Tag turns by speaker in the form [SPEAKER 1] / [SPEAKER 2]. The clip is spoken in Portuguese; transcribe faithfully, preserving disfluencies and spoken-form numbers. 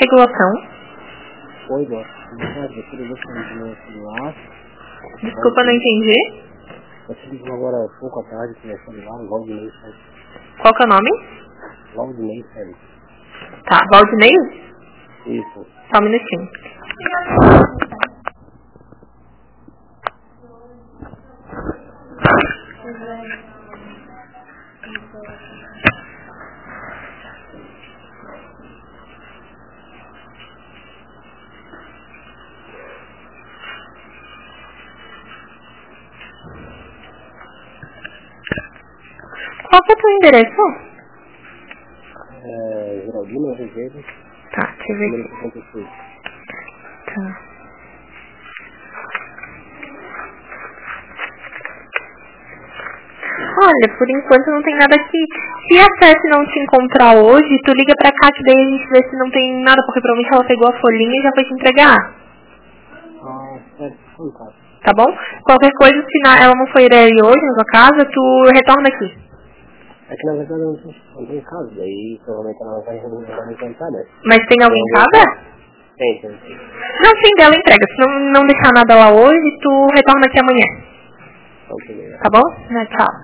[SPEAKER 1] Regulação.
[SPEAKER 2] Oi, boa tarde. Eu queria ver se eu meu celular.
[SPEAKER 1] Desculpa, não entendi.
[SPEAKER 2] Você ligou agora há pouco à tarde com meu celular, Valdinei Félix.
[SPEAKER 1] Qual que é o nome?
[SPEAKER 2] Valdinei Félix.
[SPEAKER 1] Tá, Valdinei?
[SPEAKER 2] Isso.
[SPEAKER 1] Só um minutinho. Qual que é o teu endereço?
[SPEAKER 2] É, Geraldino Azevedo,
[SPEAKER 1] Tá, deixa eu ver
[SPEAKER 2] número
[SPEAKER 1] aqui.
[SPEAKER 2] sessenta e seis.
[SPEAKER 1] Tá. Olha, por enquanto não tem nada aqui. Se a Cési não te encontrar hoje, tu liga pra cá que daí a gente vê se não tem nada, porque provavelmente ela pegou a folhinha e já foi te entregar.
[SPEAKER 2] Ah, certo, fantástico.
[SPEAKER 1] Tá bom? Qualquer coisa, se na- ela não for ir aí hoje na sua casa, tu retorna aqui.
[SPEAKER 2] É que na verdade eu não tenho, não tenho casa, daí provavelmente ela vai vai me encontrar, né?
[SPEAKER 1] Mas tem alguém em casa?
[SPEAKER 2] Tem, tem, tem.
[SPEAKER 1] Não, sim, dela entrega. Se não, não deixar nada lá hoje, tu retorna aqui amanhã.
[SPEAKER 2] Ok,
[SPEAKER 1] Tá bom? Né, tchau.